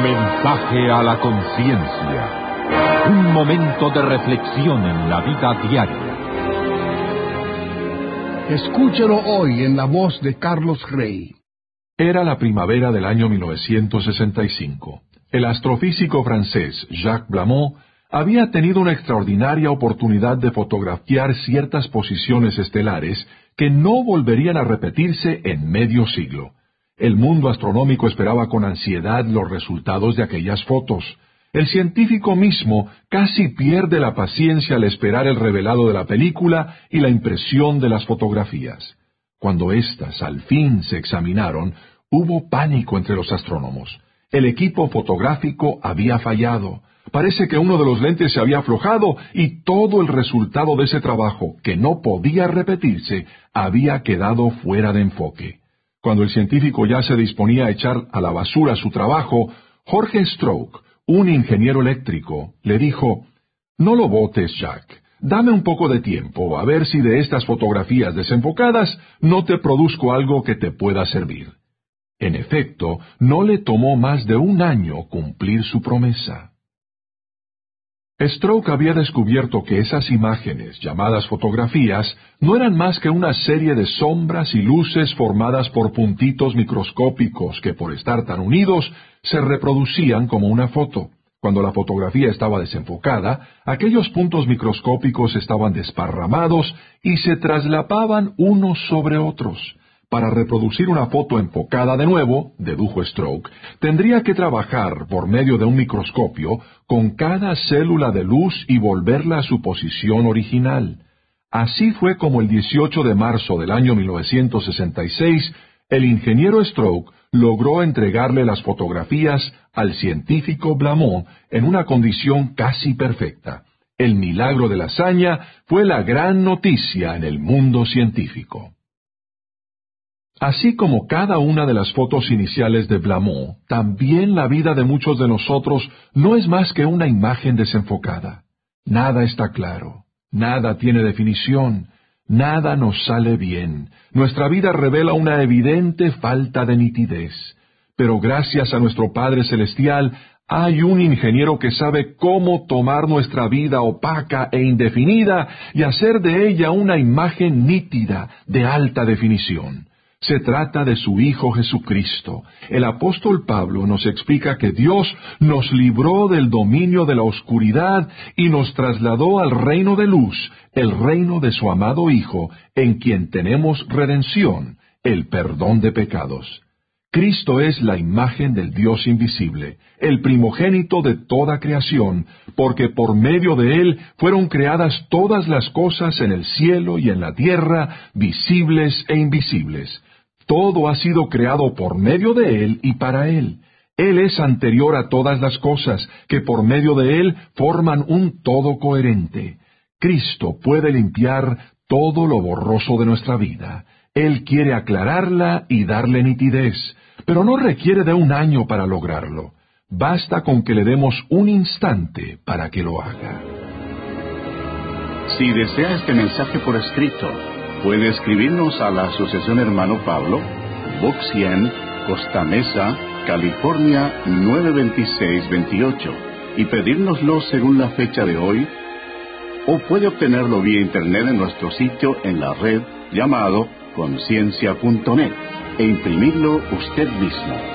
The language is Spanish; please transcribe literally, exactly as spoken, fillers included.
Mensaje a la conciencia. Un momento de reflexión en la vida diaria. Escúchelo hoy en la voz de Carlos Rey. Era la primavera del año mil novecientos sesenta y cinco. El astrofísico francés Jacques Balmont había tenido una extraordinaria oportunidad de fotografiar ciertas posiciones estelares que no volverían a repetirse en medio siglo. El mundo astronómico esperaba con ansiedad los resultados de aquellas fotos. El científico mismo casi pierde la paciencia al esperar el revelado de la película y la impresión de las fotografías. Cuando éstas al fin se examinaron, hubo pánico entre los astrónomos. El equipo fotográfico había fallado. Parece que uno de los lentes se había aflojado y todo el resultado de ese trabajo, que no podía repetirse, había quedado fuera de enfoque. Cuando el científico ya se disponía a echar a la basura su trabajo, Jorge Stroke, un ingeniero eléctrico, le dijo: «No lo botes, Jack. Dame un poco de tiempo, a ver si de estas fotografías desenfocadas no te produzco algo que te pueda servir». En efecto, no le tomó más de un año cumplir su promesa. Stroke había descubierto que esas imágenes, llamadas fotografías, no eran más que una serie de sombras y luces formadas por puntitos microscópicos que, por estar tan unidos, se reproducían como una foto. Cuando la fotografía estaba desenfocada, aquellos puntos microscópicos estaban desparramados y se traslapaban unos sobre otros. Para reproducir una foto enfocada de nuevo, dedujo Stroke, tendría que trabajar por medio de un microscopio con cada célula de luz y volverla a su posición original. Así fue como el dieciocho de marzo del año mil novecientos sesenta y seis, el ingeniero Stroke logró entregarle las fotografías al científico Balmont en una condición casi perfecta. El milagro de la hazaña fue la gran noticia en el mundo científico. Así como cada una de las fotos iniciales de Balmont, también la vida de muchos de nosotros no es más que una imagen desenfocada. Nada está claro, nada tiene definición, nada nos sale bien. Nuestra vida revela una evidente falta de nitidez. Pero gracias a nuestro Padre Celestial, hay un ingeniero que sabe cómo tomar nuestra vida opaca e indefinida y hacer de ella una imagen nítida, de alta definición. Se trata de su Hijo Jesucristo. El apóstol Pablo nos explica que Dios nos libró del dominio de la oscuridad y nos trasladó al reino de luz, el reino de su amado Hijo, en quien tenemos redención, el perdón de pecados. Cristo es la imagen del Dios invisible, el primogénito de toda creación, porque por medio de Él fueron creadas todas las cosas en el cielo y en la tierra, visibles e invisibles. Todo ha sido creado por medio de Él y para Él. Él es anterior a todas las cosas, que por medio de Él forman un todo coherente. Cristo puede limpiar todo lo borroso de nuestra vida. Él quiere aclararla y darle nitidez, pero no requiere de un año para lograrlo. Basta con que le demos un instante para que lo haga. Si desea este mensaje por escrito, puede escribirnos a la Asociación Hermano Pablo, Box cien, Costa Mesa, California nueve dos seis dos ocho, y pedírnoslo según la fecha de hoy, o puede obtenerlo vía internet en nuestro sitio en la red llamado conciencia punto net e imprimirlo usted mismo.